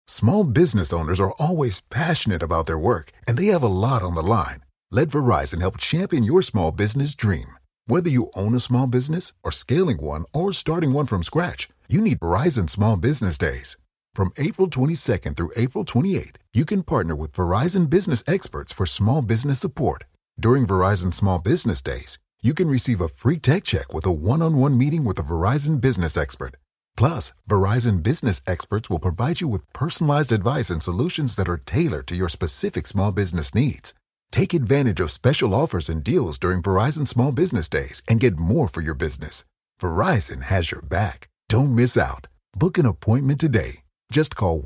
Small business owners are always passionate about their work, and they have a lot on the line. Let Verizon help champion your small business dream. Whether you own a small business or scaling one or starting one from scratch, you need Verizon Small Business Days. From April 22nd through April 28th, you can partner with Verizon business experts for small business support. During Verizon Small Business Days, you can receive a free tech check with a one-on-one meeting with a Verizon business expert. Plus, Verizon business experts will provide you with personalized advice and solutions that are tailored to your specific small business needs. Take advantage of special offers and deals during Verizon Small Business Days and get more for your business. Verizon has your back. Don't miss out. Book an appointment today. Just call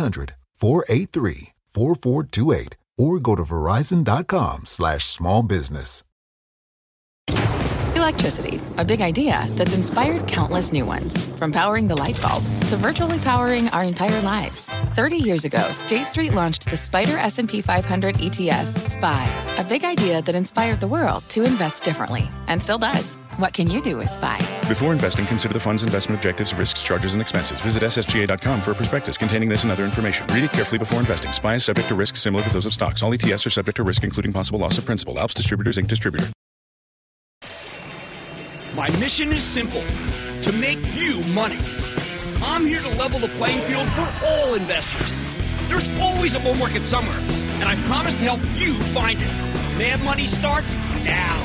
1-800-483-4428 or go to verizon.com/smallbusiness. Electricity, a big idea that's inspired countless new ones. From powering the light bulb to virtually powering our entire lives. 30 years ago, State Street launched the Spider S&P 500 ETF, SPY. A big idea that inspired the world to invest differently. And still does. What can you do with SPY? Before investing, consider the fund's investment objectives, risks, charges, and expenses. Visit ssga.com for a prospectus containing this and other information. Read it carefully before investing. SPY is subject to risks similar to those of stocks. All ETFs are subject to risk, including possible loss of principal. Alps Distributors, Inc. Distributor. My mission is simple, to make you money. I'm here to level the playing field for all investors. There's always a bull market somewhere, and I promise to help you find it. Mad Money starts now.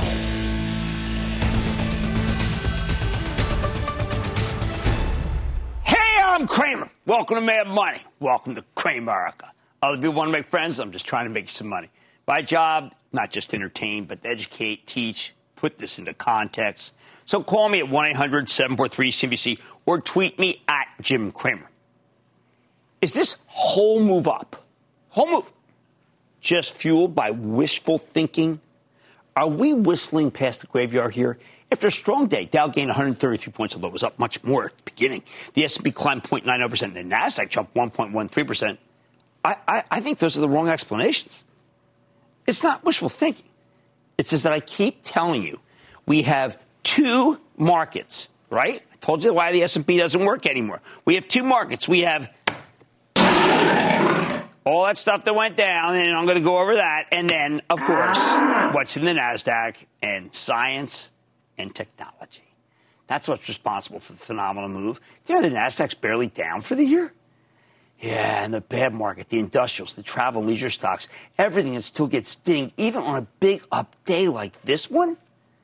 Hey, I'm Cramer. Welcome to Mad Money. Welcome to Cramerica. Other people want to make friends. I'm just trying to make you some money. My job, not just to entertain, but to educate, teach, put this into context. So call me at 1-800-743-CNBC or tweet me at Jim Cramer. Is this whole move up, just fueled by wishful thinking? Are we whistling past the graveyard here? After a strong day, Dow gained 133 points, although it was up much more at the beginning. The S&P climbed 0.90%, the NASDAQ jumped 1.13%. I think those are the wrong explanations. It's not wishful thinking. It's just that I keep telling you, we have two markets, right? I told you why the S&P doesn't work anymore. We have two markets. We have all that stuff that went down, and I'm going to go over that. And then, of course, what's in the NASDAQ and science and technology. That's what's responsible for the phenomenal move. Do you know the NASDAQ's barely down for the year? Yeah, and the bad market, the industrials, the travel, leisure stocks, everything that still gets dinged, even on a big up day like this one.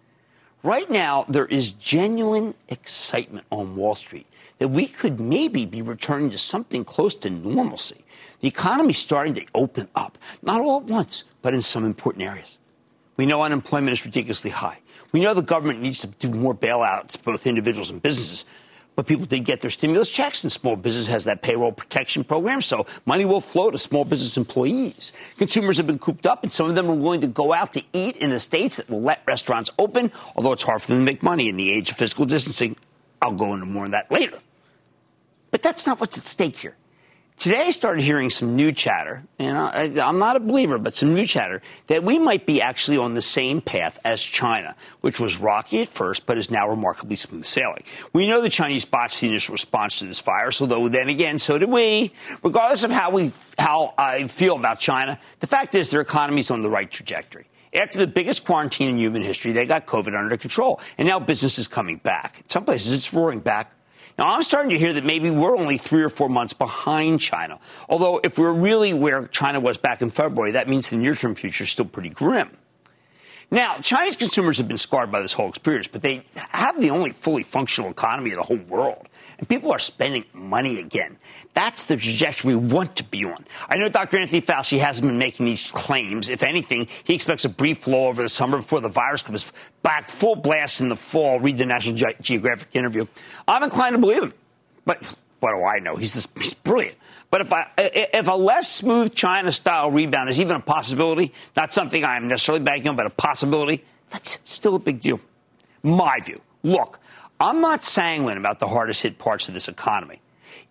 Right now, there is genuine excitement on Wall Street that we could maybe be returning to something close to normalcy. The economy's starting to open up, not all at once, but in some important areas. We know unemployment is ridiculously high. We know the government needs to do more bailouts for both individuals and businesses. But people did get their stimulus checks, and small business has that payroll protection program, so money will flow to small business employees. Consumers have been cooped up, and some of them are willing to go out to eat in the states that will let restaurants open, although it's hard for them to make money in the age of physical distancing. I'll go into more on that later. But that's not what's at stake here. Today I started hearing some new chatter, and I'm not a believer, but some new chatter, that we might be actually on the same path as China, which was rocky at first, but is now remarkably smooth sailing. We know the Chinese botched the initial response to this virus, although then again, so did we. Regardless of how I feel about China, the fact is their economy is on the right trajectory. After the biggest quarantine in human history, they got COVID under control, and now business is coming back. In some places, it's roaring back. Now, I'm starting to hear that maybe we're only 3 or 4 months behind China. Although, if we're really where China was back in February, that means the near-term future is still pretty grim. Now, Chinese consumers have been scarred by this whole experience, but they have the only fully functional economy of the whole world. And people are spending money again. That's the trajectory we want to be on. I know Dr. Anthony Fauci hasn't been making these claims. If anything, he expects a brief lull over the summer before the virus comes back full blast in the fall. Read the National Geographic interview. I'm inclined to believe him. But what do I know? He's brilliant. But if a less smooth China-style rebound is even a possibility, not something I'm necessarily banking on, but a possibility, that's still a big deal. My view. Look, I'm not sanguine about the hardest hit parts of this economy.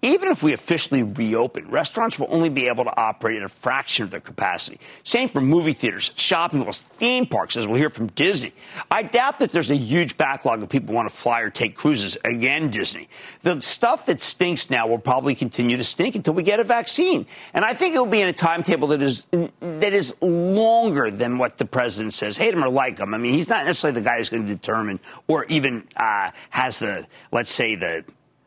even if we officially reopen, restaurants will only be able to operate at a fraction of their capacity. Same for movie theaters, shopping malls, theme parks, as we'll hear from Disney. I doubt that there's a huge backlog of people who want to fly or take cruises. Again, Disney. The stuff that stinks now will probably continue to stink until we get a vaccine. And I think it will be in a timetable that is longer than what the president says. Hate him or like him. I mean, he's not necessarily the guy who's going to determine or even has the, let's say, the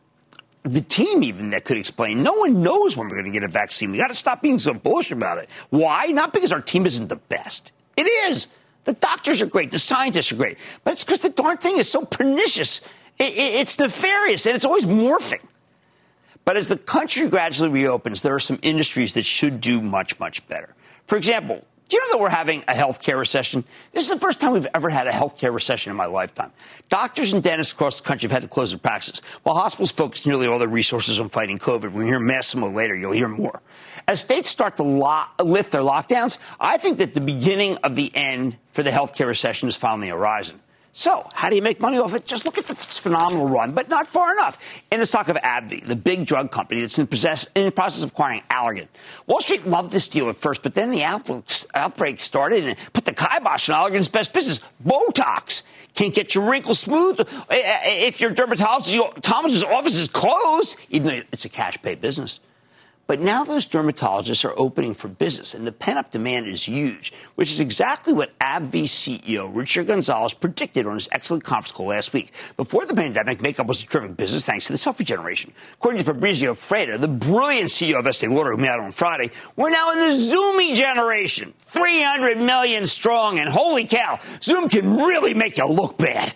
team even that could explain. No one knows when we're going to get a vaccine. We got to stop being so bullish about it. Why? Not because our team isn't the best. It is. The doctors are great. The scientists are great. But it's because the darn thing is so pernicious. It's nefarious, and it's always morphing. But as the country gradually reopens, there are some industries that should do much, much better. For example, do you know that we're having a healthcare recession? This is the first time we've ever had a healthcare recession in my lifetime. Doctors and dentists across the country have had to close their practices, while hospitals focus nearly all their resources on fighting COVID. We'll hear Massimo later. You'll hear more. As states start to lift their lockdowns, I think that the beginning of the end for the healthcare recession is finally the horizon. So, how do you make money off it? Just look at this phenomenal run, but not far enough. In the stock of AbbVie, the big drug company that's in the process of acquiring Allergan. Wall Street loved this deal at first, but then the outbreak started and put the kibosh on Allergan's best business, Botox. Can't get your wrinkles smooth if your dermatologist's office is closed, even though it's a cash pay business. But now those dermatologists are opening for business, and the pent-up demand is huge, which is exactly what AbbVie CEO Richard Gonzalez predicted on his excellent conference call last week. Before the pandemic, makeup was a terrific business thanks to the selfie generation. According to Fabrizio Freda, the brilliant CEO of Estee Lauder, who met out on Friday, we're now in the Zoomy generation, 300 million strong, and holy cow, Zoom can really make you look bad.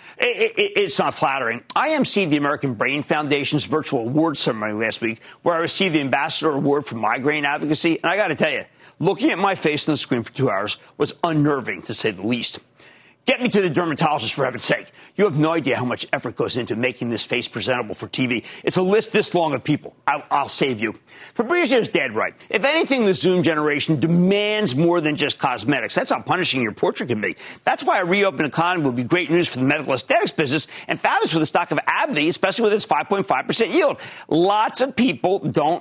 It's not flattering. I emceed the American Brain Foundation's virtual award ceremony last week, where I received the Ambassador Award for migraine advocacy. And I got to tell you, looking at my face on the screen for 2 hours was unnerving, to say the least. Get me to the dermatologist, for heaven's sake. You have no idea how much effort goes into making this face presentable for TV. It's a list this long of people. I'll save you. Fabrizio's dead right. If anything, the Zoom generation demands more than just cosmetics. That's how punishing your portrait can be. That's why a reopened economy will be great news for the medical aesthetics business and fabulous for the stock of AbbVie, especially with its 5.5% yield. Lots of people don't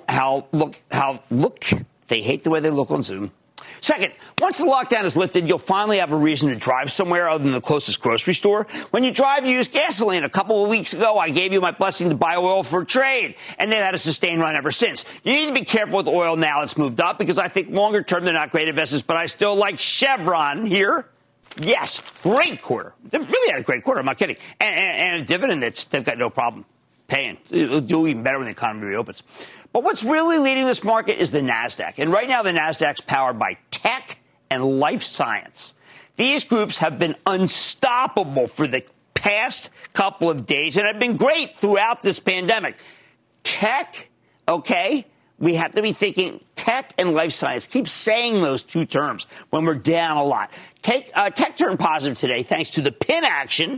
look. They hate the way they look on Zoom. Second, once the lockdown is lifted, you'll finally have a reason to drive somewhere other than the closest grocery store. When you drive, you use gasoline. A couple of weeks ago, I gave you my blessing to buy oil for trade, and they've had a sustained run ever since. You need to be careful with oil now it's moved up, because I think longer term they're not great investments, but I still like Chevron here. Yes, great quarter. They really had a great quarter, I'm not kidding. And a dividend they've got no problem paying. It'll do even better when the economy reopens. But what's really leading this market is the NASDAQ. And right now, the NASDAQ's powered by tech and life science. These groups have been unstoppable for the past couple of days and have been great throughout this pandemic. Tech, okay? We have to be thinking tech and life science. Keep saying those two terms when we're down a lot. Tech turned positive today thanks to the pin action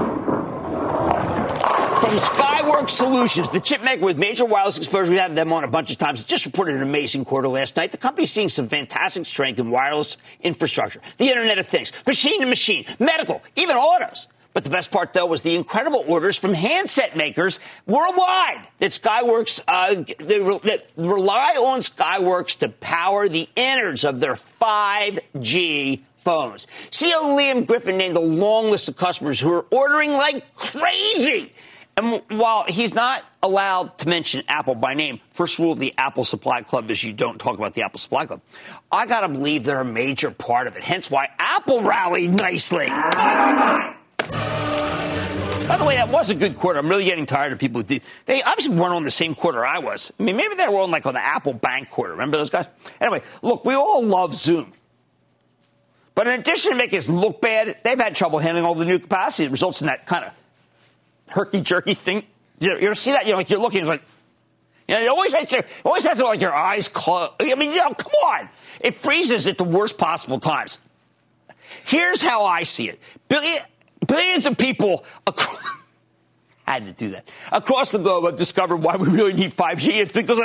from Skyworks Solutions, the chip maker with major wireless exposure. We had them on a bunch of times. It just reported an amazing quarter last night. The company's seeing some fantastic strength in wireless infrastructure, the Internet of Things, machine to machine, medical, even autos. But the best part, though, was the incredible orders from handset makers worldwide that Skyworks that rely on Skyworks to power the innards of their 5G phones. CEO Liam Griffin named a long list of customers who are ordering like crazy. And while he's not allowed to mention Apple by name, first rule of the Apple Supply Club is you don't talk about the Apple Supply Club. I got to believe they're a major part of it, hence why Apple rallied nicely. By the way, that was a good quarter. I'm really getting tired of people who they obviously weren't on the same quarter I was. I mean, maybe they were on the Apple Bank quarter. Remember those guys? Anyway, look, we all love Zoom. But in addition to making us look bad, they've had trouble handling all the new capacity. It results in that kind of herky-jerky thing. You ever see that? Like you're looking, it's like, it always has like your eyes closed. I mean, come on. It freezes at the worst possible times. Here's how I see it. Billions of people had to do that. Across the globe have discovered why we really need 5G. It's because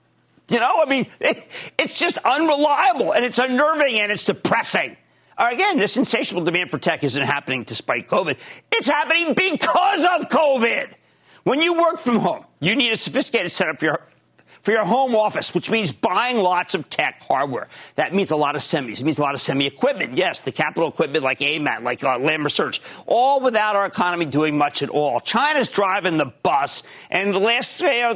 it's just unreliable, and it's unnerving, and it's depressing. Again, this insatiable demand for tech isn't happening despite COVID. It's happening because of COVID. When you work from home, you need a sophisticated setup for your home office, which means buying lots of tech hardware. That means a lot of semis. It means a lot of semi-equipment. Yes, the capital equipment like AMAT, like Lam Research, all without our economy doing much at all. China's driving the bus, and the last 7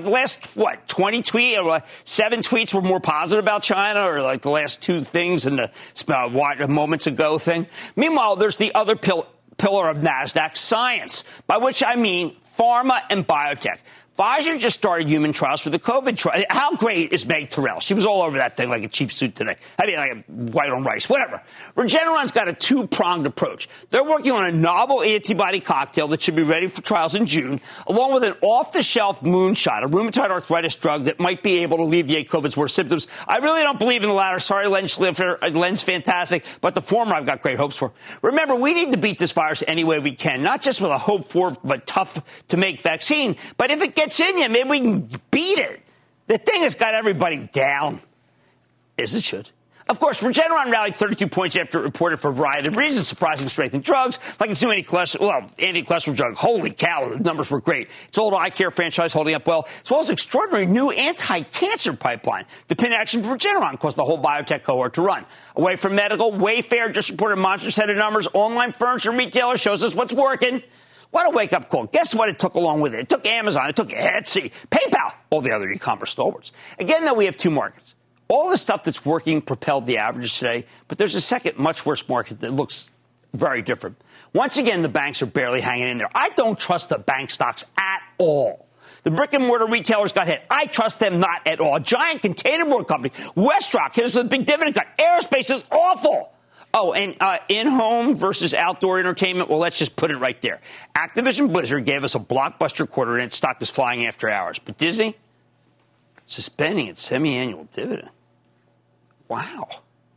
tweets were more positive about China, or like the last two things in the moments ago thing. Meanwhile, there's the other pillar of NASDAQ, science, by which I mean pharma and biotech. Pfizer just started human trials for the COVID trial. How great is Meg Terrell? She was all over that thing like a cheap suit today. I mean, like a white on rice, whatever. Regeneron's got a two-pronged approach. They're working on a novel antibody cocktail that should be ready for trials in June, along with an off-the-shelf moonshot, a rheumatoid arthritis drug that might be able to alleviate COVID's worst symptoms. I really don't believe in the latter. Sorry, Len's fantastic, but the former I've got great hopes for. Remember, we need to beat this virus any way we can, not just with a hope-for but tough-to-make vaccine, but if it gets in you, maybe we can beat it. The thing has got everybody down, as it should. Of course, Regeneron rallied 32 points after it reported for a variety of reasons, surprising strength in drugs, like its new anti-cholesterol drug. Holy cow, the numbers were great. Its old eye care franchise holding up well, as well as extraordinary new anti-cancer pipeline. The pin action for Regeneron caused the whole biotech cohort to run. Away from medical, Wayfair just reported a monster set of numbers. Online furniture retailer shows us what's working. What a wake-up call. Guess what it took along with it? It took Amazon. It took Etsy, PayPal, all the other e-commerce stalwarts. Again, though, we have two markets. All the stuff that's working propelled the averages today, but there's a second, much worse market that looks very different. Once again, the banks are barely hanging in there. I don't trust the bank stocks at all. The brick-and-mortar retailers got hit. I trust them not at all. Giant containerboard company, WestRock, hit us with a big dividend cut. Aerospace is awful. Oh, and in-home versus outdoor entertainment, well, let's just put it right there. Activision Blizzard gave us a blockbuster quarter, and its stock is flying after hours. But Disney, suspending its semi-annual dividend. Wow.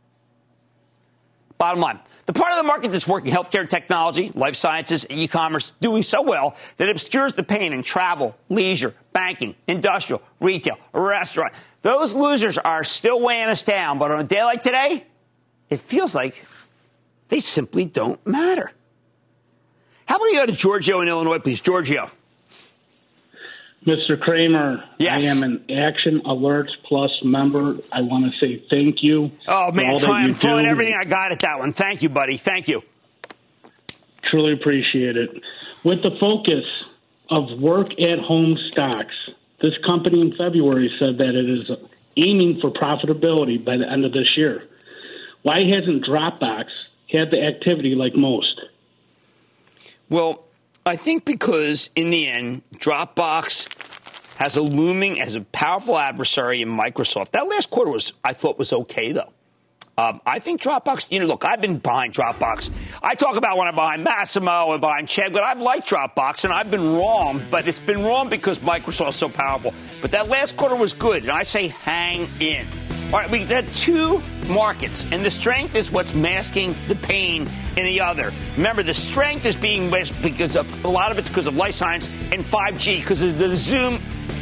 Bottom line, the part of the market that's working, healthcare, technology, life sciences, e-commerce, doing so well that it obscures the pain in travel, leisure, banking, industrial, retail, restaurant. Those losers are still weighing us down, but on a day like today, it feels like they simply don't matter. How about you go to Giorgio in Illinois, please? Giorgio. Mr. Cramer, yes. I am an Action Alerts Plus member. I want to say thank you. Oh, man, I'm throwing everything I got at that one. Thank you, buddy. Thank you. Truly appreciate it. With the focus of work-at-home stocks, this company in February said that it is aiming for profitability by the end of this year. Why hasn't Dropbox had the activity like most? Well, I think because in the end, Dropbox has a powerful adversary in Microsoft. That last quarter I thought was okay, though. I think Dropbox, look, I've been behind Dropbox. I talk about when I'm behind Massimo and behind Chegg, but I've liked Dropbox, and I've been wrong. But it's been wrong because Microsoft's so powerful. But that last quarter was good, and I say hang in. All right, we got two markets, and the strength is what's masking the pain in the other. Remember, the strength is being masked because of a lot of it's because of life science and 5G, because of the Zoom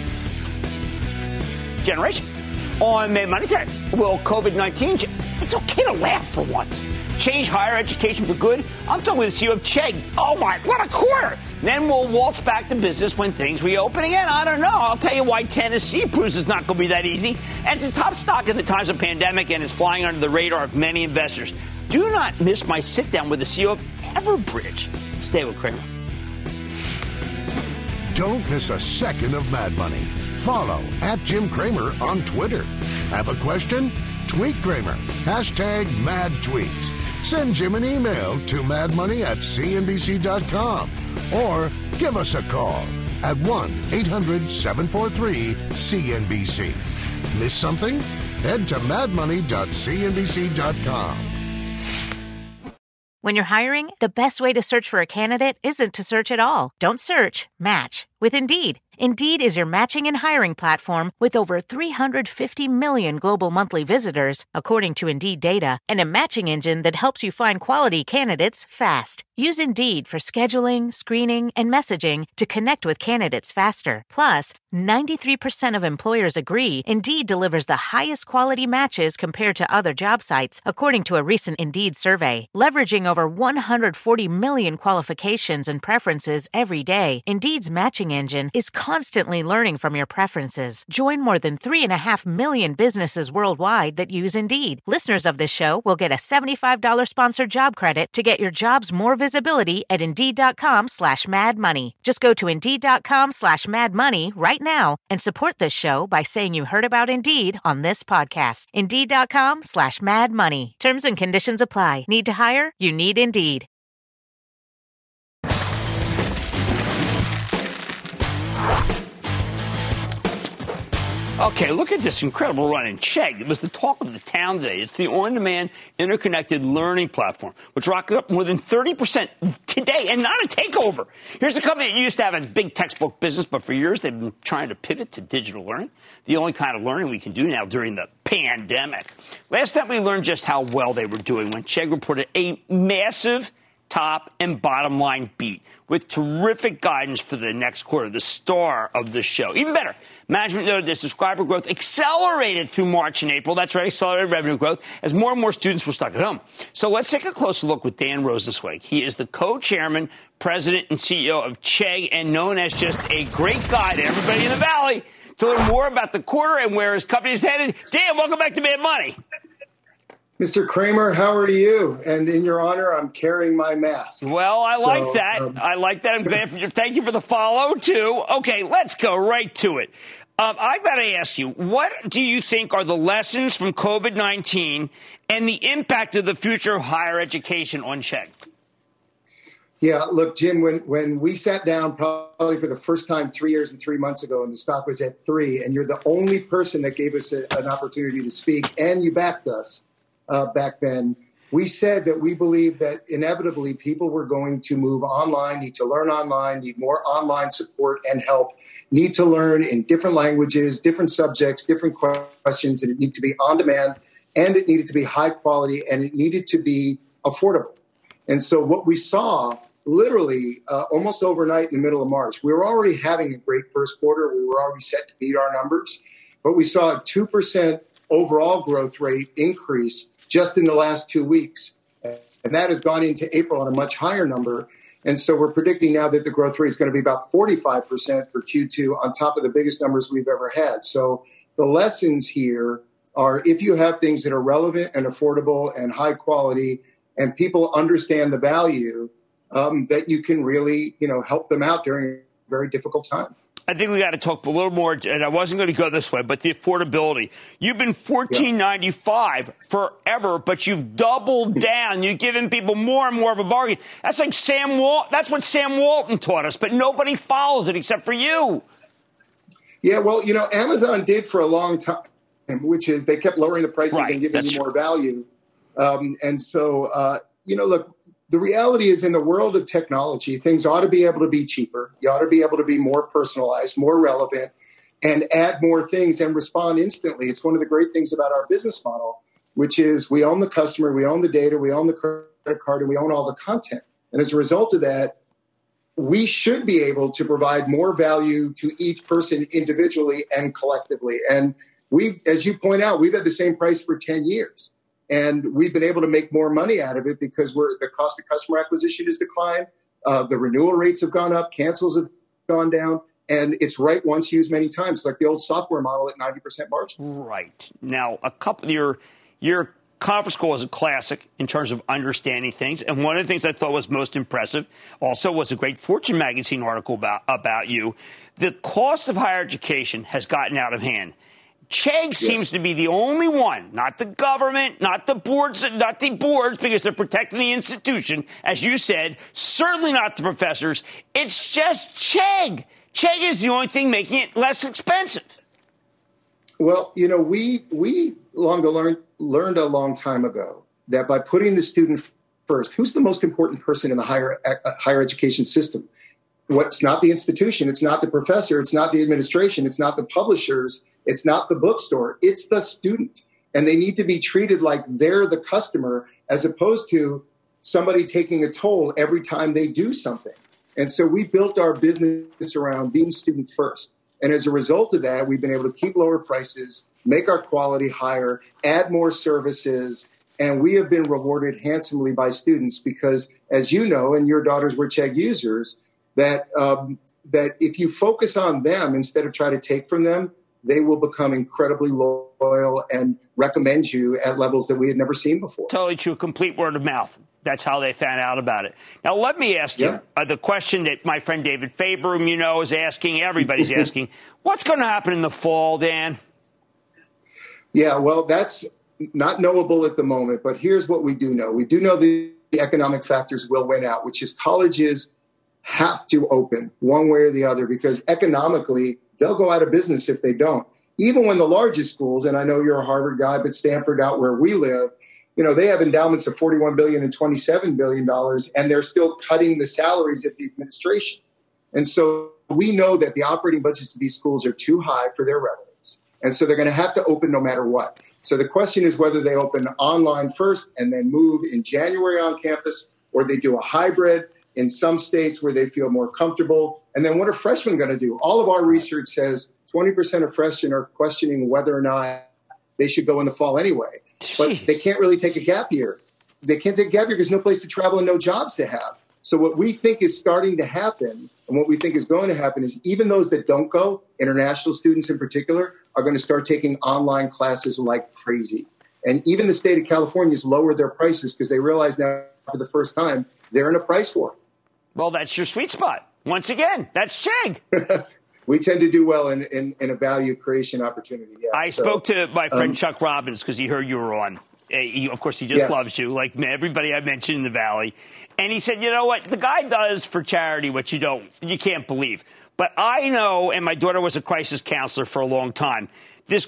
generation. On Mad Money Tech, will COVID-19, it's okay to laugh for once. Change higher education for good? I'm talking with the CEO of Chegg. Oh, my, what a quarter. Then we'll waltz back to business when things reopen again. I don't know. I'll tell you why Tennessee proves it's not going to be that easy. And it's a top stock in the times of pandemic and is flying under the radar of many investors. Do not miss my sit-down with the CEO of Everbridge. Stay with Cramer. Don't miss a second of Mad Money. Follow @Jim Cramer on Twitter. Have a question? Tweet Cramer. #MadTweets. Send Jim an email to madmoney@cnbc.com or give us a call at 1-800-743-CNBC. Miss something? Head to madmoney.cnbc.com. When you're hiring, the best way to search for a candidate isn't to search at all. Don't search, match with Indeed. Indeed is your matching and hiring platform with over 350 million global monthly visitors, according to Indeed data, and a matching engine that helps you find quality candidates fast. Use Indeed for scheduling, screening, and messaging to connect with candidates faster. Plus, 93% of employers agree Indeed delivers the highest quality matches compared to other job sites, according to a recent Indeed survey. Leveraging over 140 million qualifications and preferences every day, Indeed's matching engine is constantly learning from your preferences. Join more than 3.5 million businesses worldwide that use Indeed. Listeners of this show will get a $75 sponsored job credit to get your jobs more visibility at Indeed.com/madmoney. Just go to Indeed.com/madmoney right now and support this show by saying you heard about Indeed on this podcast. Indeed.com/madmoney. Terms and conditions apply. Need to hire? You need Indeed. Okay, look at this incredible run in Chegg. It was the talk of the town today. It's the on-demand interconnected learning platform, which rocketed up more than 30% today, and not a takeover. Here's a company that used to have a big textbook business, but for years they've been trying to pivot to digital learning, the only kind of learning we can do now during the pandemic. Last time we learned just how well they were doing when Chegg reported a massive top and bottom line beat with terrific guidance for the next quarter, the star of the show. Even better, management noted that subscriber growth accelerated through March and April. That's right, accelerated revenue growth as more and more students were stuck at home. So let's take a closer look with Dan Rosenzweig. He is the co-chairman, president, and CEO of Chegg and known as just a great guy to everybody in the Valley. To learn more about the quarter and where his company is headed, Dan, welcome back to Mad Money. Mr. Cramer, how are you? And in your honor, I'm carrying my mask. Well, I like that. I like that. I'm glad for you. Thank you for the follow, too. Okay, let's go right to it. I got to ask you, what do you think are the lessons from COVID-19 and the impact of the future of higher education on Chegg? Yeah, look, Jim, when we sat down probably for the first time 3 years and 3 months ago, and the stock was at 3, and you're the only person that gave us an opportunity to speak, and you backed us. Back then, we said that we believe that inevitably people were going to move online, need to learn online, need more online support and help, need to learn in different languages, different subjects, different questions, and it needed to be on demand, and it needed to be high quality, and it needed to be affordable. And so what we saw literally almost overnight in the middle of March, we were already having a great first quarter. We were already set to beat our numbers, but we saw a 2% overall growth rate increase just in the last 2 weeks. And that has gone into April on a much higher number. And so we're predicting now that the growth rate is going to be about 45% for Q2 on top of the biggest numbers we've ever had. So the lessons here are if you have things that are relevant and affordable and high quality and people understand the value, that you can really, help them out during a very difficult time. I think we got to talk a little more, and I wasn't going to go this way, but the affordability. You've been $14.95 forever, but you've doubled down. You've given people more and more of a bargain. That's like that's what Sam Walton taught us, but nobody follows it except for you. Yeah, well, Amazon did for a long time, which is they kept lowering the prices and giving you more value. Look, the reality is in the world of technology, things ought to be able to be cheaper. You ought to be able to be more personalized, more relevant, and add more things and respond instantly. It's one of the great things about our business model, which is we own the customer, we own the data, we own the credit card, and we own all the content. And as a result of that, we should be able to provide more value to each person individually and collectively. And as you point out, we've had the same price for 10 years. And we've been able to make more money out of it because the cost of customer acquisition has declined. The renewal rates have gone up. Cancels have gone down. And it's right once used many times, like the old software model at 90% margin. Right. Now, your conference call was a classic in terms of understanding things. And one of the things I thought was most impressive also was a great Fortune magazine article about you. The cost of higher education has gotten out of hand. Chegg seems to be the only one, not the government, not the boards because they're protecting the institution, as you said, certainly not the professors. It's just Chegg. Chegg is the only thing making it less expensive. Well, we learned a long time ago that by putting the student first, who's the most important person in the higher education system? what's not the institution, it's not the professor, it's not the administration, it's not the publishers, it's not the bookstore, it's the student. And they need to be treated like they're the customer as opposed to somebody taking a toll every time they do something. And so we built our business around being student first. And as a result of that, we've been able to keep lower prices, make our quality higher, add more services, and we have been rewarded handsomely by students because, as you know, and your daughters were Chegg users, that if you focus on them instead of try to take from them, they will become incredibly loyal and recommend you at levels that we had never seen before. Totally true. Complete word of mouth. That's how they found out about it. Now, let me ask you the question that my friend David Faber, whom you know, is asking, everybody's asking, what's going to happen in the fall, Dan? Yeah, well, that's not knowable at the moment, but here's what we do know. We do know the economic factors will win out, which is colleges have to open one way or the other because economically they'll go out of business if they don't. Even when the largest schools, and I know you're a Harvard guy, but Stanford out where we live, you know, they have endowments of $41 billion and $27 billion, and they're still cutting the salaries at the administration. And so we know that the operating budgets of these schools are too high for their revenues. And so they're going to have to open no matter what. So the question is whether they open online first and then move in January on campus, or they do a hybrid in some states where they feel more comfortable. And then what are freshmen going to do? All of our research says 20% of freshmen are questioning whether or not they should go in the fall anyway. But they can't really take a gap year. They can't take a gap year because no place to travel and no jobs to have. So what we think is starting to happen and what we think is going to happen is even those that don't go, international students in particular, are going to start taking online classes like crazy. And even the state of California has lowered their prices because they realize now for the first time they're in a price war. Well, that's your sweet spot. Once again, that's Chegg. We tend to do well in a value creation opportunity. Yeah. I spoke to my friend Chuck Robbins because he heard you were on. Of course, he just loves you, like everybody I mentioned in the Valley. And he said, you know what? The guy does for charity what you can't believe. But I know, and my daughter was a crisis counselor for a long time, this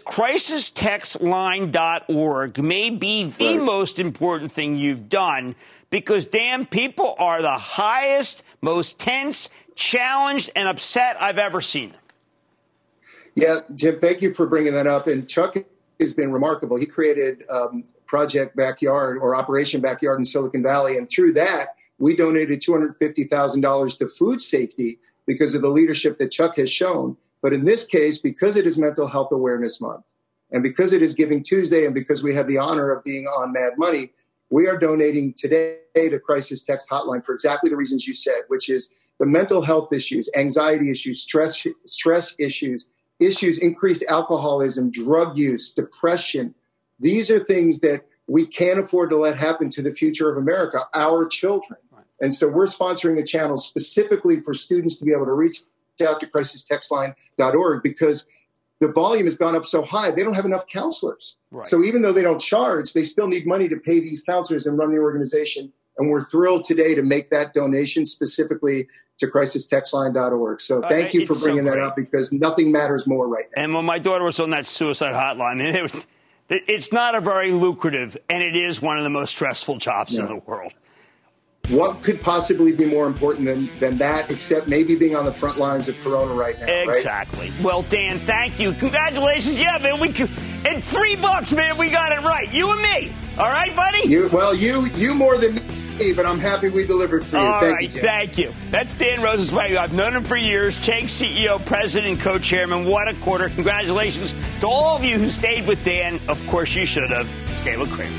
crisistextline.org may be the most important thing you've done because, damn, people are the highest, most tense, challenged, and upset I've ever seen them. Yeah, Jim, thank you for bringing that up. And Chuck has been remarkable. He created Project Backyard or Operation Backyard in Silicon Valley. And through that, we donated $250,000 to food safety because of the leadership that Chuck has shown. But in this case, because it is Mental Health Awareness Month, and because it is Giving Tuesday, and because we have the honor of being on Mad Money, we are donating today the Crisis Text Hotline for exactly the reasons you said, which is the mental health issues, anxiety issues, stress issues, increased alcoholism, drug use, depression. These are things that we can't afford to let happen to the future of America, our children. And so we're sponsoring a channel specifically for students to be able to reach out to crisistextline.org because the volume has gone up so high, they don't have enough counselors. Right. So even though they don't charge, they still need money to pay these counselors and run the organization. And we're thrilled today to make that donation specifically to crisistextline.org. So thank you for bringing that up because nothing matters more right now. And when my daughter was on that suicide hotline, it's not a very lucrative, and it is one of the most stressful jobs in the world. What could possibly be more important than that, except maybe being on the front lines of Corona right now? Exactly. Right? Well, Dan, thank you. Congratulations. Yeah, man. In $3, man, we got it right. You and me. All right, buddy? You more than me, but I'm happy we delivered for you. Thank you, Jim. Thank you. That's Dan Rosensweig. I've known him for years. Chegg CEO, president, and co-chairman. What a quarter. Congratulations to all of you who stayed with Dan. Of course, you should have. Stay with Kramer.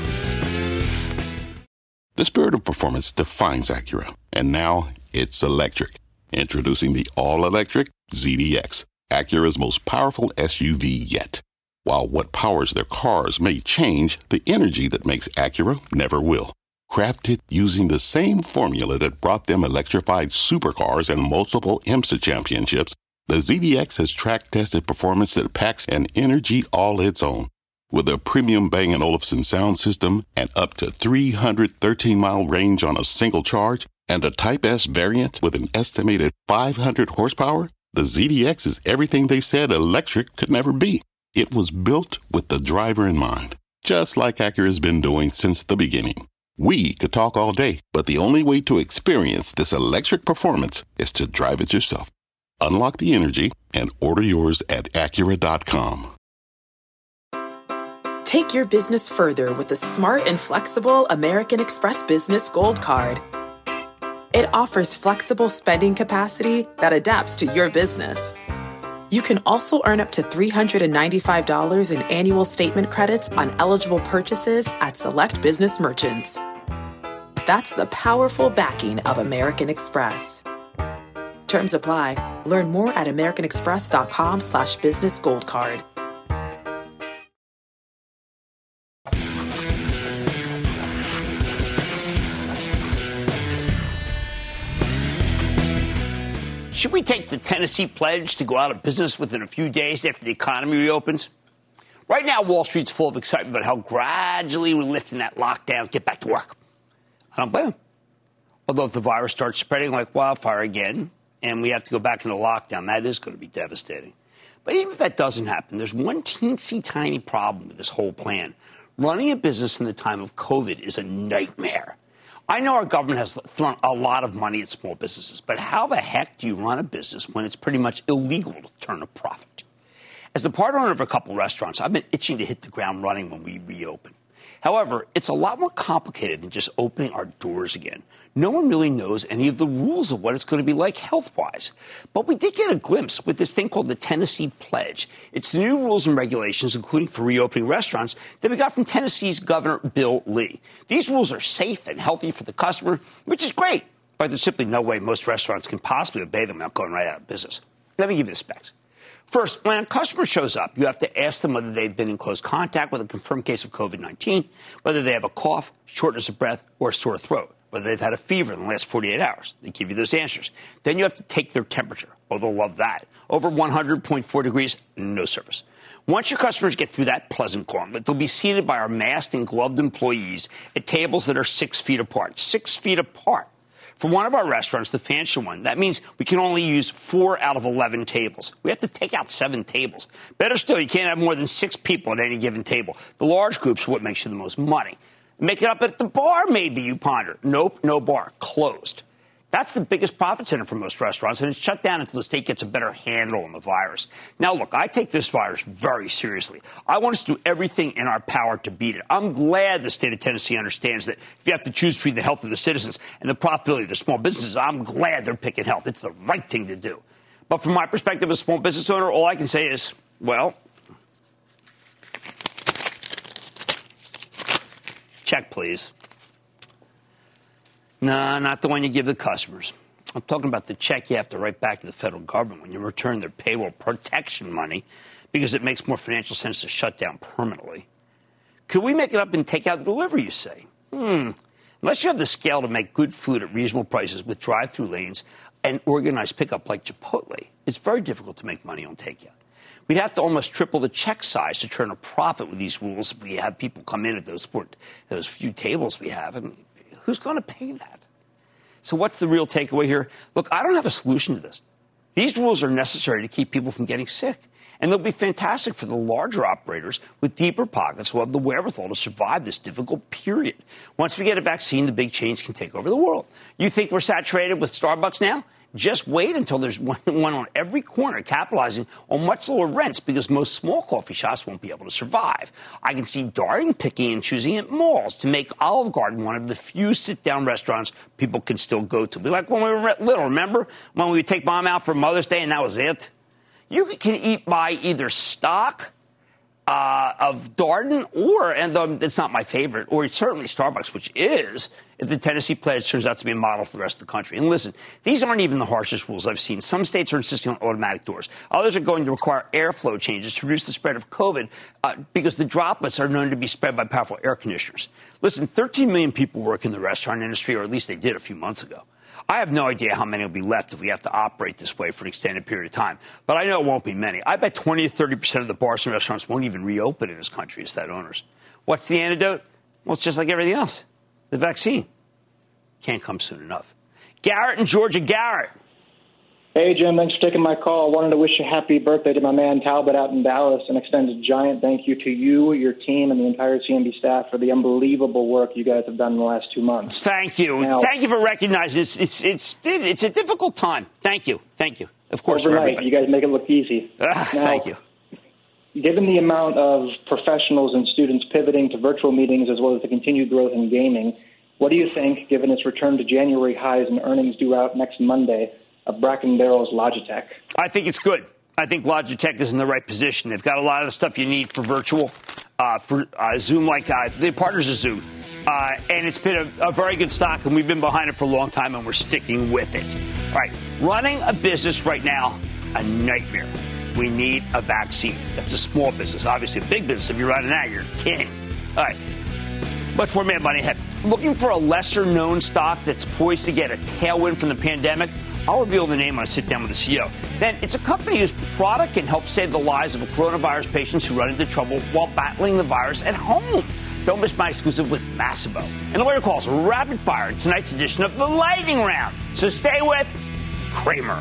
The spirit of performance defines Acura, and now it's electric. Introducing the all-electric ZDX, Acura's most powerful SUV yet. While what powers their cars may change, the energy that makes Acura never will. Crafted using the same formula that brought them electrified supercars and multiple IMSA championships, the ZDX has track-tested performance that packs an energy all its own. With a premium Bang & Olufsen sound system and up to 313-mile range on a single charge, and a Type S variant with an estimated 500 horsepower, the ZDX is everything they said electric could never be. It was built with the driver in mind, just like Acura's been doing since the beginning. We could talk all day, but the only way to experience this electric performance is to drive it yourself. Unlock the energy and order yours at Acura.com. Take your business further with the smart and flexible American Express Business Gold Card. It offers flexible spending capacity that adapts to your business. You can also earn up to $395 in annual statement credits on eligible purchases at select business merchants. That's the powerful backing of American Express. Terms apply. Learn more at americanexpress.com/business gold card. Should we take the Tennessee pledge to go out of business within a few days after the economy reopens? Right now, Wall Street's full of excitement about how gradually we're lifting that lockdown to get back to work. I don't blame them. Although if the virus starts spreading like wildfire again and we have to go back into lockdown, that is going to be devastating. But even if that doesn't happen, there's one teensy tiny problem with this whole plan. Running a business in the time of COVID is a nightmare. I know our government has thrown a lot of money at small businesses, but how the heck do you run a business when it's pretty much illegal to turn a profit? As the part owner of a couple restaurants, I've been itching to hit the ground running when we reopen. However, it's a lot more complicated than just opening our doors again. No one really knows any of the rules of what it's going to be like health-wise. But we did get a glimpse with this thing called the Tennessee Pledge. It's the new rules and regulations, including for reopening restaurants, that we got from Tennessee's Governor Bill Lee. These rules are safe and healthy for the customer, which is great. But there's simply no way most restaurants can possibly obey them without going right out of business. Let me give you the specs. First, when a customer shows up, you have to ask them whether they've been in close contact with a confirmed case of COVID-19, whether they have a cough, shortness of breath, or a sore throat, whether they've had a fever in the last 48 hours. They give you those answers. Then you have to take their temperature. Oh, they'll love that. Over 100.4 degrees, no service. Once your customers get through that pleasant gauntlet, they'll be seated by our masked and gloved employees at tables that are 6 feet apart. 6 feet apart. For one of our restaurants, the Fanshawe one, that means we can only use 4 out of 11 tables. We have to take out 7 tables. Better still, you can't have more than 6 people at any given table. The large groups are what makes you the most money. Make it up at the bar, maybe, you ponder. Nope, no bar. Closed. That's the biggest profit center for most restaurants, and it's shut down until the state gets a better handle on the virus. Now, look, I take this virus very seriously. I want us to do everything in our power to beat it. I'm glad the state of Tennessee understands that if you have to choose between the health of the citizens and the profitability of the small businesses, I'm glad they're picking health. It's the right thing to do. But from my perspective as a small business owner, all I can say is, well, check, please. No, not the one you give the customers. I'm talking about the check you have to write back to the federal government when you return their payroll protection money because it makes more financial sense to shut down permanently. Could we make it up and take out delivery, you say? Unless you have the scale to make good food at reasonable prices with drive-through lanes and organized pickup like Chipotle, it's very difficult to make money on takeout. We'd have to almost triple the check size to turn a profit with these rules if we have people come in at those few tables we have. I mean, who's going to pay that? So what's the real takeaway here? Look, I don't have a solution to this. These rules are necessary to keep people from getting sick. And they'll be fantastic for the larger operators with deeper pockets who have the wherewithal to survive this difficult period. Once we get a vaccine, the big chains can take over the world. You think we're saturated with Starbucks now? Just wait until there's one on every corner capitalizing on much lower rents because most small coffee shops won't be able to survive. I can see Darden picking and choosing at malls to make Olive Garden one of the few sit-down restaurants people can still go to. Be like when we were little, remember? When we would take Mom out for Mother's Day and that was it? You can eat by either stock of Darden and it's not my favorite, or it's certainly Starbucks, which is, if the Tennessee Pledge turns out to be a model for the rest of the country. And listen, these aren't even the harshest rules I've seen. Some states are insisting on automatic doors. Others are going to require airflow changes to reduce the spread of COVID because the droplets are known to be spread by powerful air conditioners. Listen, 13 million people work in the restaurant industry, or at least they did a few months ago. I have no idea how many will be left if we have to operate this way for an extended period of time. But I know it won't be many. I bet 20 to 30% of the bars and restaurants won't even reopen in this country as that owners. What's the antidote? Well, it's just like everything else. The vaccine. Can't come soon enough. Garrett in Georgia. Garrett. Hey, Jim, thanks for taking my call. I wanted to wish a happy birthday to my man Talbot out in Dallas and extend a giant thank you to you, your team, and the entire CNB staff for the unbelievable work you guys have done in the last 2 months. Thank you. Thank you for recognizing it's a difficult time. Thank you. Of course, overnight, you guys make it look easy. Thank you. Given the amount of professionals and students pivoting to virtual meetings as well as the continued growth in gaming, what do you think, given its return to January highs and earnings due out next Monday, of Bracken Darrell's Logitech? I think it's good. I think Logitech is in the right position. They've got a lot of the stuff you need for virtual, for Zoom, like the partners of Zoom. And it's been a very good stock, and we've been behind it for a long time, and we're sticking with it. All right, running a business right now, a nightmare. We need a vaccine. That's a small business. Obviously, a big business, if you're running that, you're king. All right, much more Mad Money ahead. Looking for a lesser-known stock that's poised to get a tailwind from the pandemic? I'll reveal the name when I sit down with the CEO. Then it's a company whose product can help save the lives of coronavirus patients who run into trouble while battling the virus at home. Don't miss my exclusive with Massimo. And the lawyer calls rapid fire in tonight's edition of the Lightning Round. So stay with Cramer.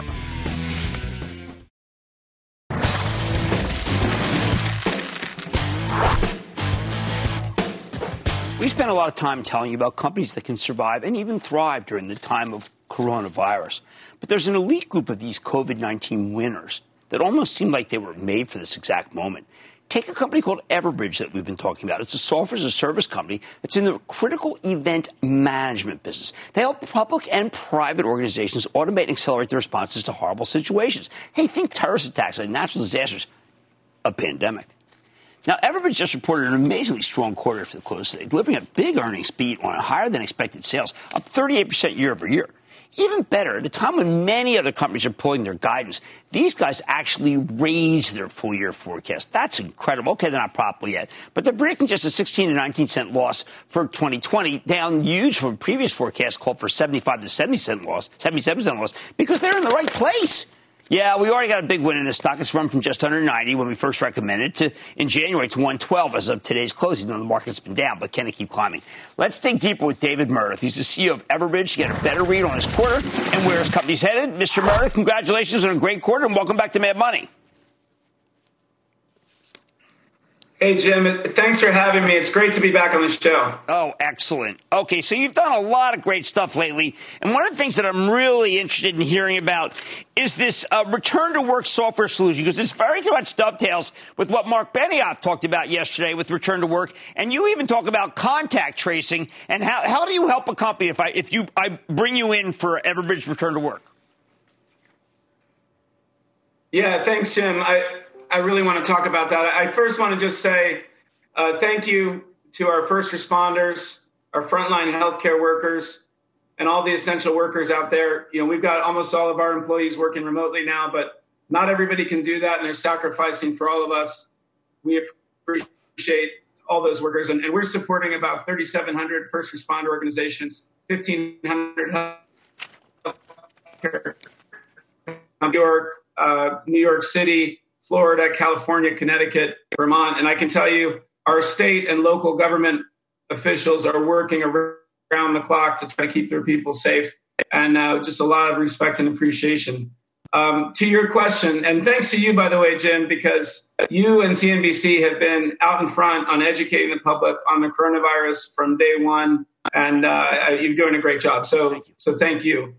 We spent a lot of time telling you about companies that can survive and even thrive during the time of coronavirus. But there's an elite group of these COVID-19 winners that almost seem like they were made for this exact moment. Take a company called Everbridge that we've been talking about. It's a software as a service company that's in the critical event management business. They help public and private organizations automate and accelerate their responses to horrible situations. Hey, think terrorist attacks, like natural disasters, a pandemic. Now, Everbridge just reported an amazingly strong quarter for the close today, delivering a big earnings beat on higher than expected sales, up 38% year over year. Even better, at a time when many other companies are pulling their guidance, these guys actually raised their full-year forecast. That's incredible. Okay, they're not profitable yet, but they're breaking just a 16 to 19 cent loss for 2020, down huge from previous forecasts called for 75 to 77 cent loss, because they're in the right place. Yeah, we already got a big win in this stock. It's run from just under 90 when we first recommended it in January to 112 as of today's closing. The market's been down, but can it keep climbing? Let's dig deeper with David Meredith. He's the CEO of Everbridge to get a better read on his quarter and where his company's headed. Mr. Meredith, congratulations on a great quarter and welcome back to Mad Money. Hey, Jim, thanks for having me. It's great to be back on the show. Oh, excellent. Okay, so you've done a lot of great stuff lately. And one of the things that I'm really interested in hearing about is this return-to-work software solution, because it's very much dovetails with what Mark Benioff talked about yesterday with return to work. And you even talk about contact tracing. And how do you help a company if I bring you in for Everbridge return to work? Yeah, thanks, Jim. I really want to talk about that. I first want to just say thank you to our first responders, our frontline healthcare workers, and all the essential workers out there. You know, we've got almost all of our employees working remotely now, but not everybody can do that, and they're sacrificing for all of us. We appreciate all those workers, and we're supporting about 3,700 first responder organizations, 1,500 healthcare, New York City, Florida, California, Connecticut, Vermont. And I can tell you our state and local government officials are working around the clock to try to keep their people safe. And just a lot of respect and appreciation. To your question, and thanks to you, by the way, Jim, because you and CNBC have been out in front on educating the public on the coronavirus from day one. And you're doing a great job. So thank you.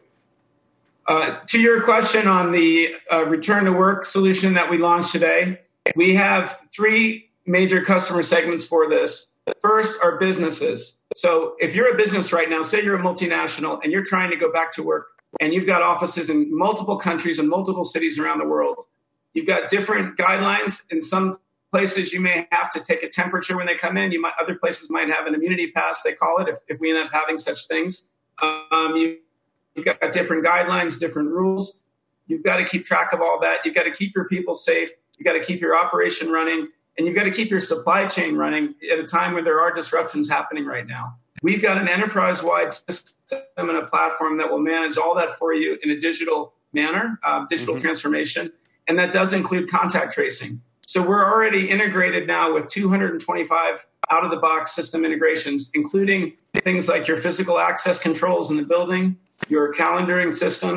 To your question on the return to work solution that we launched today, we have three major customer segments for this. First are businesses. So if you're a business right now, say you're a multinational and you're trying to go back to work and you've got offices in multiple countries and multiple cities around the world, you've got different guidelines. In some places, you may have to take a temperature when they come in. Other places might have an immunity pass, they call it, if we end up having such things. You've got different guidelines, different rules. You've got to keep track of all that. You've got to keep your people safe. You've got to keep your operation running. And you've got to keep your supply chain running at a time when there are disruptions happening right now. We've got an enterprise-wide system and a platform that will manage all that for you in a digital manner, digital transformation. And that does include contact tracing. So we're already integrated now with 225 out-of-the-box system integrations, including things like your physical access controls in the building, your calendaring systems,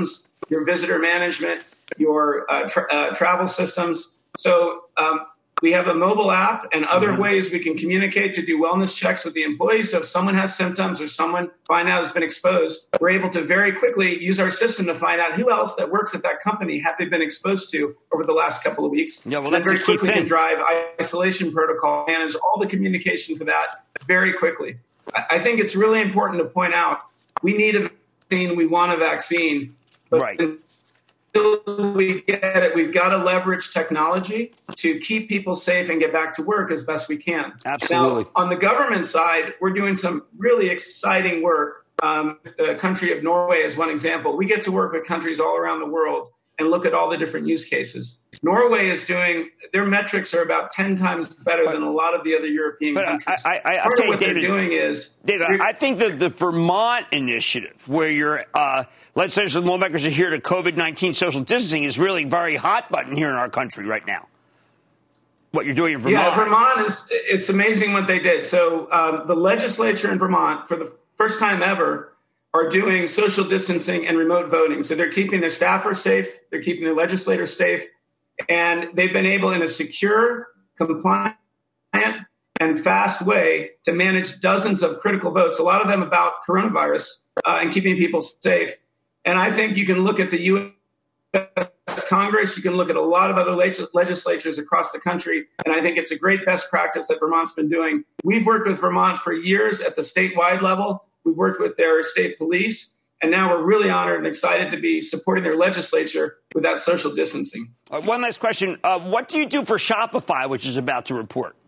your visitor management, your travel systems. So we have a mobile app and other ways we can communicate to do wellness checks with the employees. So if someone has symptoms or someone find out has been exposed, we're able to very quickly use our system to find out who else that works at that company have they been exposed to over the last couple of weeks. Yeah, well, and then that's very quickly thing. can drive isolation protocol, manage all the communication for that very quickly. I think it's really important to point out we need a vaccine, we want a vaccine, but until we get it, we've got to leverage technology to keep people safe and get back to work as best we can. Absolutely. Now, on the government side, we're doing some really exciting work. The country of Norway is one example. We get to work with countries all around the world and look at all the different use cases. Norway is doing, their metrics are about 10 times better than a lot of the other European countries. Part of what they're doing is... David, I think that the Vermont initiative, where you're, let's say some lawmakers are here to COVID-19 social distancing, is really very hot button here in our country right now. What you're doing in Vermont. Yeah, Vermont it's amazing what they did. So the legislature in Vermont, for the first time ever, are doing social distancing and remote voting. So they're keeping their staffers safe. They're keeping their legislators safe. And they've been able in a secure, compliant, and fast way to manage dozens of critical votes, a lot of them about coronavirus and keeping people safe. And I think you can look at the U.S. Congress, you can look at a lot of other legislatures across the country, and I think it's a great best practice that Vermont's been doing. We've worked with Vermont for years at the statewide level. We've worked with their state police, and now we're really honored and excited to be supporting their legislature with that social distancing. One last question. What do you do for Shopify, which is about to report?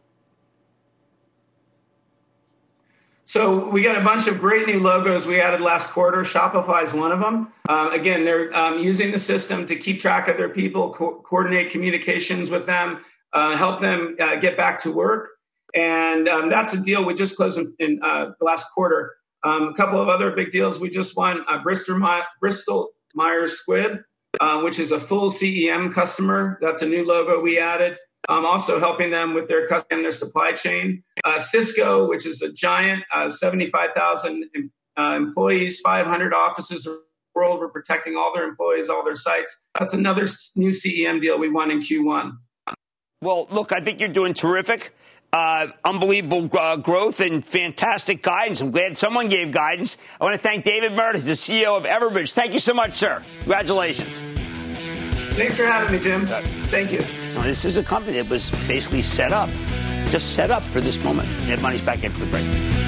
So we got a bunch of great new logos we added last quarter. Shopify is one of them. Again, they're using the system to keep track of their people, coordinate communications with them, help them get back to work. And that's a deal we just closed in the last quarter. A couple of other big deals. We just won Bristol Myers Squibb, which is a full CEM customer. That's a new logo we added. Also helping them with their supply chain. Cisco, which is a giant, 75,000 employees, 500 offices around the world. We're protecting all their employees, all their sites. That's another new CEM deal we won in Q1. Well, look, I think you're doing terrific. Unbelievable growth and fantastic guidance. I'm glad someone gave guidance. I want to thank David Meredith, the CEO of Everbridge. Thank you so much, sir. Congratulations. Thanks for having me, Jim. Thank you. Now, this is a company that was basically set up for this moment. Net Money's back into the break.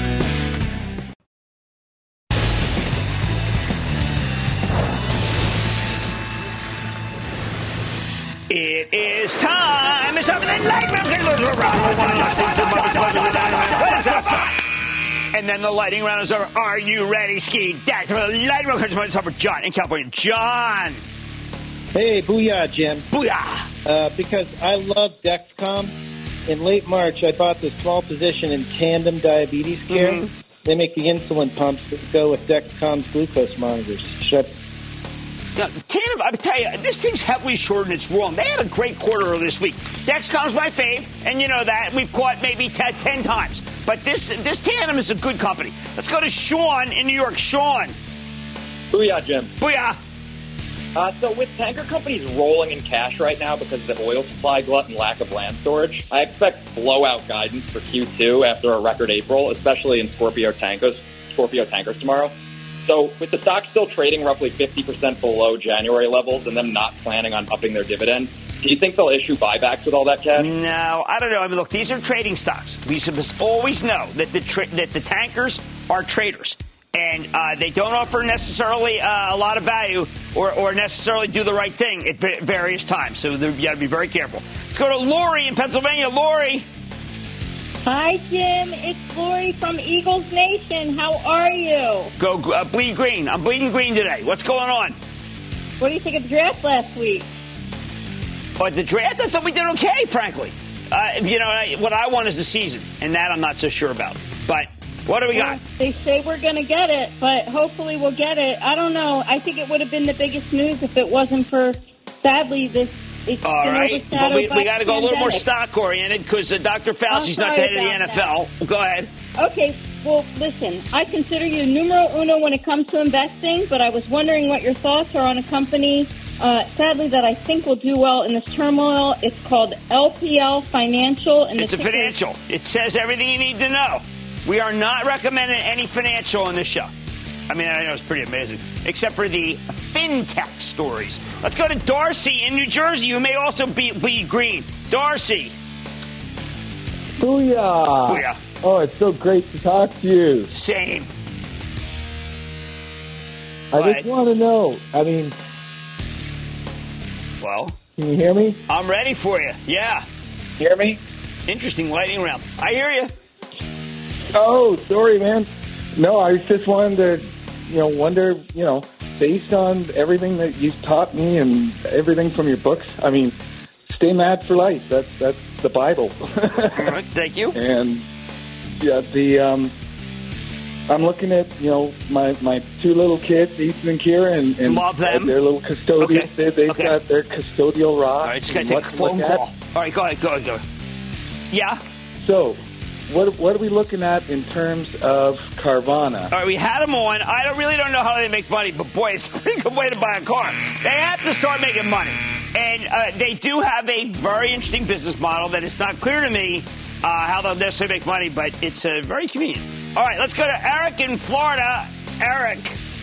It is time. It's time for the lightning round. And then the lightning round is over. Are you ready, Ski? That's for the lightning round. It's time for John in California. John. Hey, booyah, Jim. Booyah. Because I love Dexcom. In late March, I bought this small position in Tandem Diabetes Care. Mm-hmm. They make the insulin pumps that go with Dexcom's glucose monitors. Now, Tandem, I tell you, this thing's heavily short and it's wrong. They had a great quarter this week. Dexcom's my fave, and you know that. We've caught maybe 10 times. But this Tandem is a good company. Let's go to Sean in New York. Sean. Booyah, Jim. Booyah. So with tanker companies rolling in cash right now because of the oil supply glut and lack of land storage, I expect blowout guidance for Q2 after a record April, especially in Scorpio tankers tomorrow. So with the stock still trading roughly 50% below January levels and them not planning on upping their dividend, do you think they'll issue buybacks with all that cash? No, I don't know. I mean, look, these are trading stocks. We should always know that the tankers are traders. And they don't offer necessarily a lot of value or necessarily do the right thing at various times. So you got to be very careful. Let's go to Lori in Pennsylvania. Lori. Hi, Jim. It's Lori from Eagles Nation. How are you? Go bleed green. I'm bleeding green today. What's going on? What do you think of the draft last week? But the draft, I thought we did okay, frankly. What I want is the season, and that I'm not so sure about. But what do we got? They say we're going to get it, but hopefully we'll get it. I don't know. I think it would have been the biggest news if it wasn't for, sadly, this. All right. But we got to go a little more stock-oriented because Dr. Fauci's not the head of the NFL. Go ahead. Okay. Well, listen, I consider you numero uno when it comes to investing, but I was wondering what your thoughts are on a company, sadly, that I think will do well in this turmoil. It's called LPL Financial. And it's a financial. It says everything you need to know. We are not recommending any financial in this show. I mean, I know it's pretty amazing, except for the fintech stories. Let's go to Darcy in New Jersey, who may also be green. Darcy. Booyah. Booyah. Oh, it's so great to talk to you. Same. I just want to know, Well? Can you hear me? I'm ready for you. Yeah. Hear me? Interesting lightning round. I hear you. Oh, sorry, man. No, I just wanted to, wonder, based on everything that you've taught me and everything from your books, stay mad for life. That's the Bible. All right, thank you. And yeah, I'm looking at my two little kids, Ethan and Kira, and love them. Their little custodians. Okay. They've got their custodial rod. All right, just gotta take a phone call. All right, go ahead. Yeah. So, what are we looking at in terms of Carvana? All right, we had them on. I really don't know how they make money, but boy, it's a pretty good way to buy a car. They have to start making money. And they do have a very interesting business model that it's not clear to me how they'll necessarily make money, but it's very convenient. All right, let's go to Eric in Florida. Eric.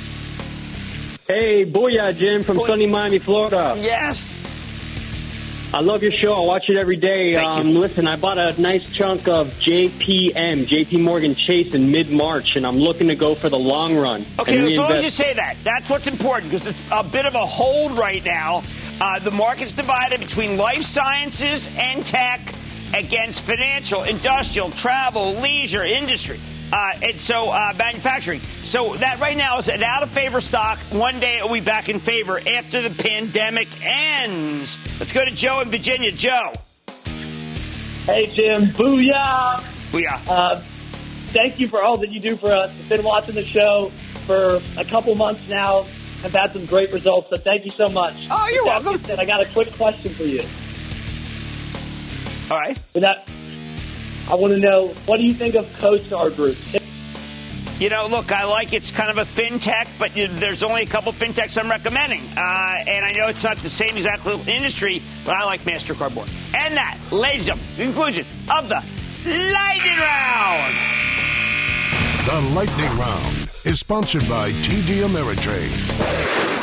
Hey, booyah, Jim from sunny Miami, Florida. Yes. I love your show. I watch it every day. Listen, I bought a nice chunk of JP Morgan Chase in mid-March, and I'm looking to go for the long run. Okay, as long as you say that. That's what's important, because it's a bit of a hold right now. The market's divided between life sciences and tech against financial, industrial, travel, leisure, industry. And so manufacturing. So that right now is an out-of-favor stock. One day it will be back in favor after the pandemic ends. Let's go to Joe in Virginia. Joe. Hey, Jim. Booyah. Booyah. Thank you for all that you do for us. I've been watching the show for a couple months now. I've had some great results, so thank you so much. Oh, you're welcome. I got a quick question for you. All right. I want to know, what do you think of CoStar Group? Look, I like it's kind of a fintech, but there's only a couple fintechs I'm recommending. And I know it's not the same exact industry, but I like MasterCard more. And that, ladies and gentlemen, the conclusion of the Lightning Round. The Lightning Round is sponsored by TD Ameritrade.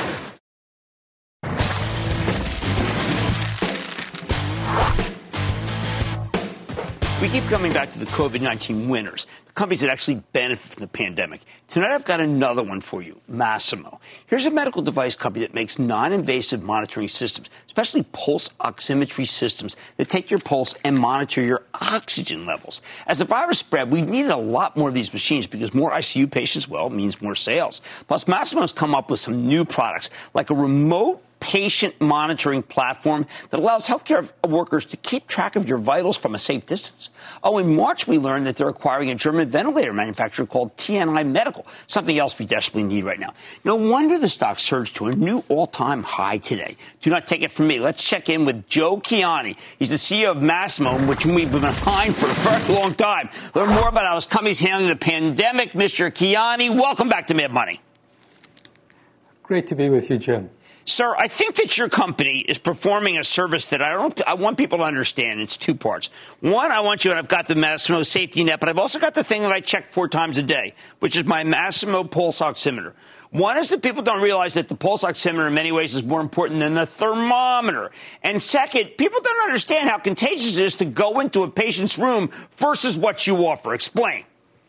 We keep coming back to the COVID-19 winners, the companies that actually benefit from the pandemic. Tonight, I've got another one for you, Masimo. Here's a medical device company that makes non-invasive monitoring systems, especially pulse oximetry systems that take your pulse and monitor your oxygen levels. As the virus spread, we've needed a lot more of these machines because more ICU patients, means more sales. Plus, Masimo has come up with some new products, like a remote patient monitoring platform that allows healthcare workers to keep track of your vitals from a safe distance. In March, we learned that they're acquiring a German ventilator manufacturer called TNI Medical, something else we desperately need right now. No wonder the stock surged to a new all-time high today. Do not take it from me. Let's check in with Joe Kiani. He's the CEO of Masimo, which we've been behind for a very long time. Learn more about how his company's handling the pandemic. Mr. Kiani, welcome back to Mad Money. Great to be with you, Jim. Sir, I think that your company is performing a service that I want people to understand. It's two parts. One, I want you, and I've got the Masimo safety net, but I've also got the thing that I check 4 times a day, which is my Masimo pulse oximeter. One is that people don't realize that the pulse oximeter in many ways is more important than the thermometer. And second, people don't understand how contagious it is to go into a patient's room versus what you offer. Explain.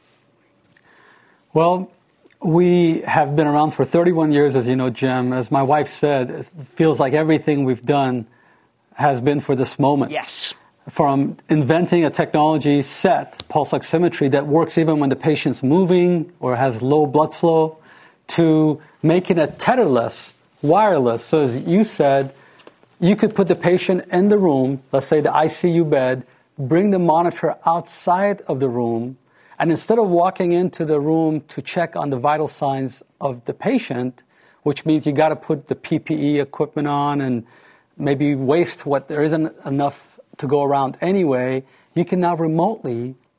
Well, we have been around for 31 years, as you know, Jim. As my wife said, it feels like everything we've done has been for this moment. Yes. From inventing a technology set, pulse oximetry, that works even when the patient's moving or has low blood flow, to making it tetherless, wireless. So as you said, you could put the patient in the room, let's say the ICU bed, bring the monitor outside of the room, and instead of walking into the room to check on the vital signs of the patient, which means you got to put the PPE equipment on and maybe waste what there isn't enough to go around anyway, you can now remotely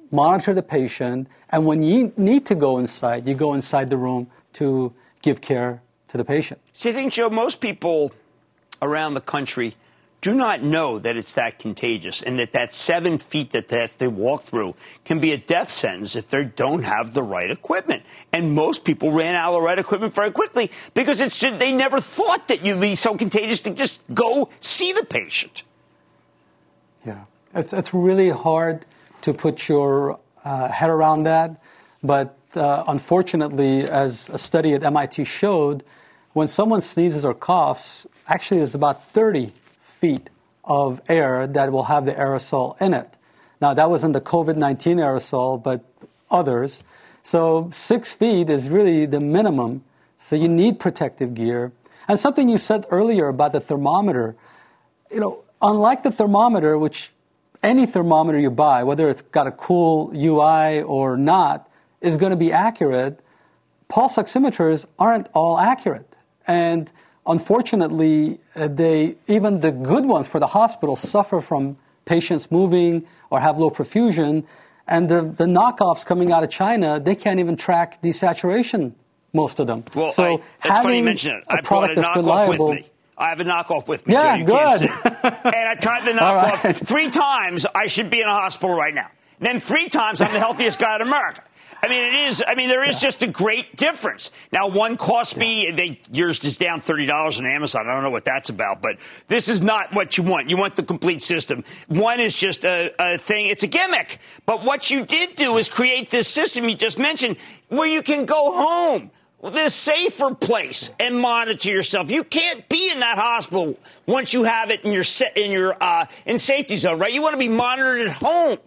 monitor the patient, and when you need to go inside, you go inside the room to give care to the patient. So you think, Joe, most people around the country do not know that it's that contagious and that 7 feet that they have to walk through can be a death sentence if they don't have the right equipment. And most people ran out of the right equipment very quickly because they never thought that you'd be so contagious to just go see the patient. Yeah, it's really hard to put your head around that. But unfortunately, as a study at MIT showed, when someone sneezes or coughs, actually there's about 30 feet of air that will have the aerosol in it. Now, that wasn't the COVID-19 aerosol, but others. So 6 feet is really the minimum. So you need protective gear. And something you said earlier about the thermometer, unlike the thermometer, which any thermometer you buy, whether it's got a cool UI or not, is going to be accurate, pulse oximeters aren't all accurate. And unfortunately, even the good ones for the hospital suffer from patients moving or have low perfusion. And the knockoffs coming out of China, they can't even track desaturation, most of them. Well, so it's funny you mention it. I brought a knockoff with me. I have a knockoff with me, yeah, Joe. You good. Can't see. And I tried the knockoff right. 3 times. I should be in a hospital right now. Then 3 times, I'm the healthiest guy in America. There is just a great difference. Now, one cost me, yours is down $30 on Amazon. I don't know what that's about, but this is not what you want. You want the complete system. One is just a thing. It's a gimmick. But what you did do is create this system you just mentioned where you can go home, the safer place, and monitor yourself. You can't be in that hospital once you have it in safety zone, right? You want to be monitored at home.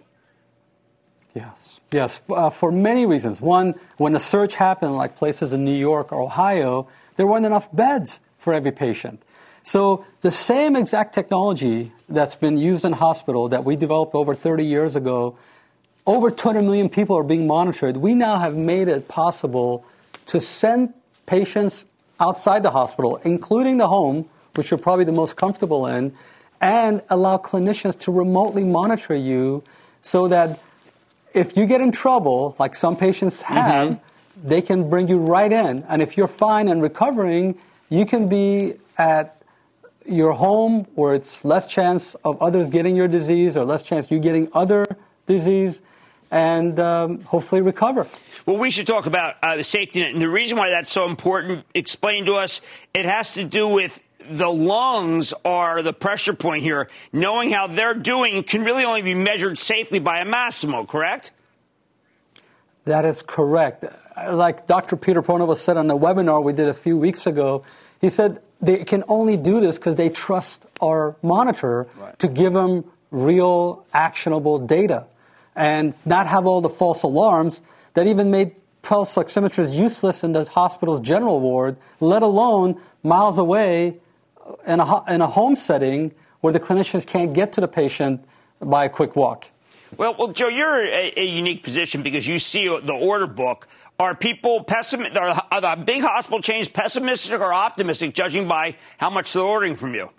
Yes, for many reasons. One, when the surge happened, like places in New York or Ohio, there weren't enough beds for every patient. So the same exact technology that's been used in hospital that we developed over 30 years ago, over 200 million people are being monitored. We now have made it possible to send patients outside the hospital, including the home, which you're probably the most comfortable in, and allow clinicians to remotely monitor you so that if you get in trouble, like some patients have, they can bring you right in. And if you're fine and recovering, you can be at your home where it's less chance of others getting your disease or less chance you getting other disease and hopefully recover. Well, we should talk about the safety net. And the reason why that's so important, explain to us, it has to do with the lungs are the pressure point here. Knowing how they're doing can really only be measured safely by a Masimo, correct? That is correct. Like Dr. Peter Pronovost said on the webinar we did a few weeks ago, he said they can only do this because they trust our monitor to give them real, actionable data and not have all the false alarms that even made pulse oximeters useless in the hospital's general ward, let alone miles away in a home setting where the clinicians can't get to the patient by a quick walk. Well, Joe, you're a unique position because you see the order book. Are people pessimistic? Are the big hospital chains pessimistic or optimistic, judging by how much they're ordering from you?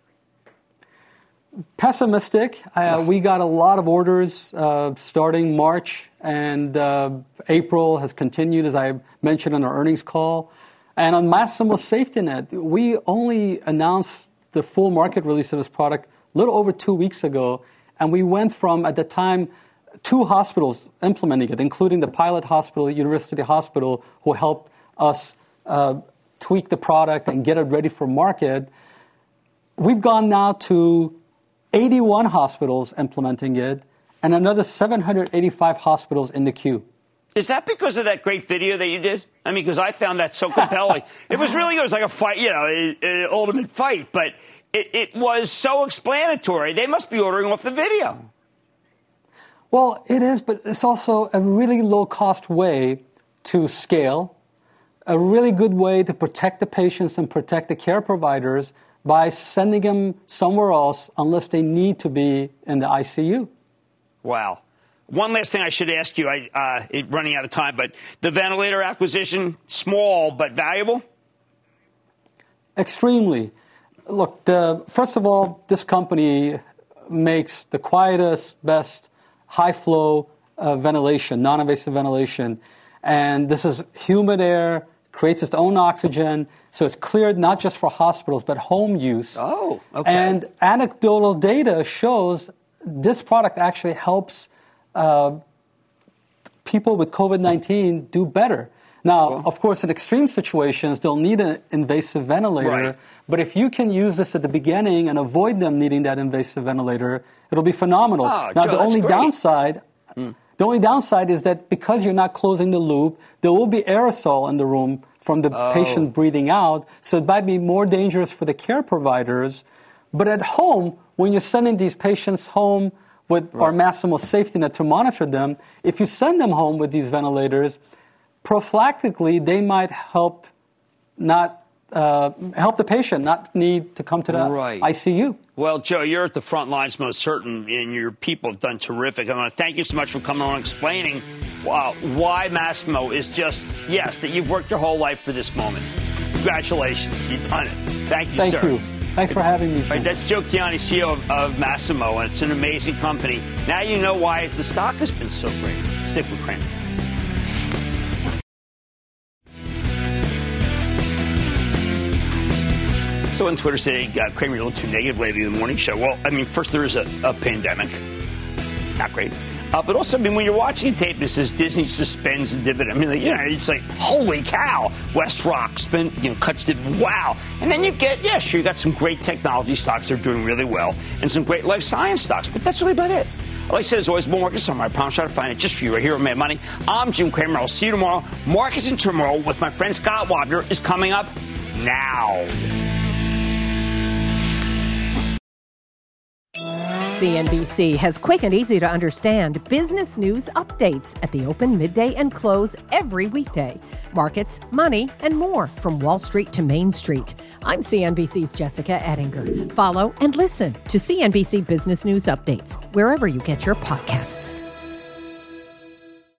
Pessimistic. We got a lot of orders starting March, and April has continued, as I mentioned on our earnings call. And on Masimo Safety Net, we only announced the full market release of this product a little over 2 weeks ago, and we went from, at the time, 2 hospitals implementing it, including the pilot hospital, University Hospital, who helped us tweak the product and get it ready for market. We've gone now to 81 hospitals implementing it, and another 785 hospitals in the queue. Is that because of that great video that you did? I mean, because I found that so compelling. It was like a fight, an ultimate fight, but it was so explanatory. They must be ordering off the video. Well, it is, but it's also a really low-cost way to scale, a really good way to protect the patients and protect the care providers by sending them somewhere else unless they need to be in the ICU. Wow. One last thing I should ask you, running out of time, but the ventilator acquisition, small but valuable? Extremely. Look, first of all, this company makes the quietest, best high-flow ventilation, non-invasive ventilation. And this is humid air, creates its own oxygen, so it's cleared not just for hospitals, but home use. Oh, okay. And anecdotal data shows this product actually helps people with COVID-19 do better. Now, of course, in extreme situations, they'll need an invasive ventilator. Right. But if you can use this at the beginning and avoid them needing that invasive ventilator, it'll be phenomenal. Oh, now, Joe, the only that's great. downside... The only downside is that because you're not closing the loop, there will be aerosol in the room from the patient breathing out, so it might be more dangerous for the care providers. But at home, when you're sending these patients home with our Masimo Safety Net to monitor them, if you send them home with these ventilators, prophylactically, they might help the patient not need to come to the ICU. Well, Joe, you're at the front lines, most certain, and your people have done terrific. I want to thank you so much for coming on and explaining why Masimo is just, that you've worked your whole life for this moment. Congratulations. You've done it. Thank you, sir. Thank you. Thanks for having me, Jim. Right, that's Joe Kiani, CEO of Masimo, and it's an amazing company. Now you know why the stock has been so great. Stick with Cramer. So on Twitter today, Cramer, you're a little too negative lately in the morning show. Well, I mean, first there is a pandemic. Not great. But also, I mean, when you're watching the tape, it says Disney suspends the dividend. I mean, it's like, holy cow. WestRock cuts dividend. Wow. And then you get, you got some great technology stocks that are doing really well and some great life science stocks. But that's really about it. Like I said, as always, more markets somewhere. I promise I'll find it just for you right here on Mad Money. I'm Jim Cramer. I'll see you tomorrow. Markets in Turmoil with my friend Scott Wapner is coming up now. CNBC has quick and easy to understand business news updates at the open, midday, and close every weekday. Markets, money, and more from Wall Street to Main Street. I'm CNBC's Jessica Ettinger. Follow and listen to CNBC Business News Updates wherever you get your podcasts.